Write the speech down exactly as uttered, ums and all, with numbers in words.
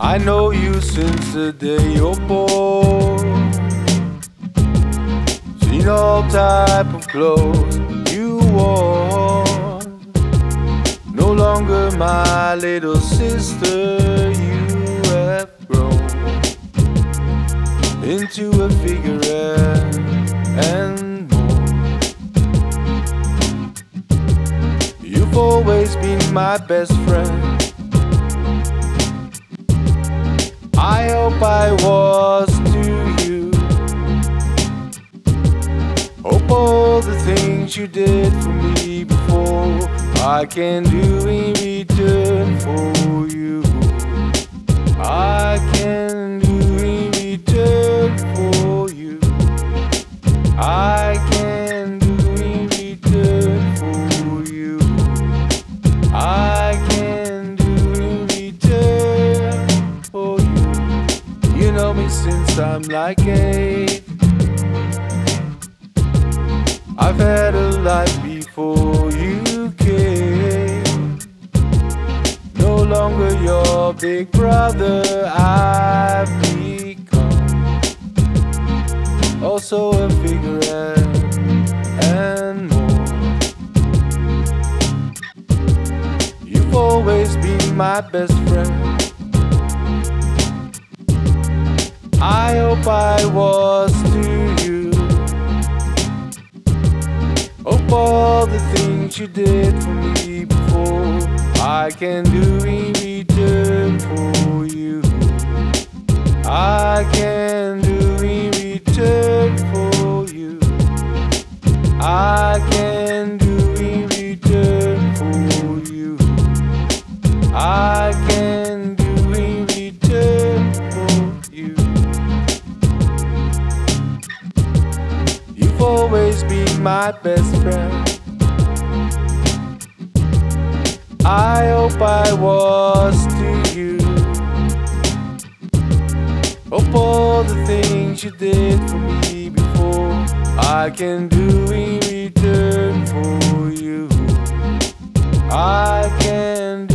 I know you since the day you're born. Seen all type of clothes you wore. No longer my little sister, you have grown into a figurehead and more. You've always been my best friend. I hope I was to you. Hope all the things you did for me before I can do in return for you. I can do in return for you. I can do in return for you. I can do in return for you. You know me since I'm like eight. I've had a life before you came. No longer your big brother, I've become also a figurehead and more. You've always been my best friend. I hope I was to you. Hope all the things you did for me before I can do in return for you. I can do in return for you. I can do in return for you. I can do in return for you. You've always been my best friend. I hope I was to you. Hope all the things you did for me before I can do in return for you. I can do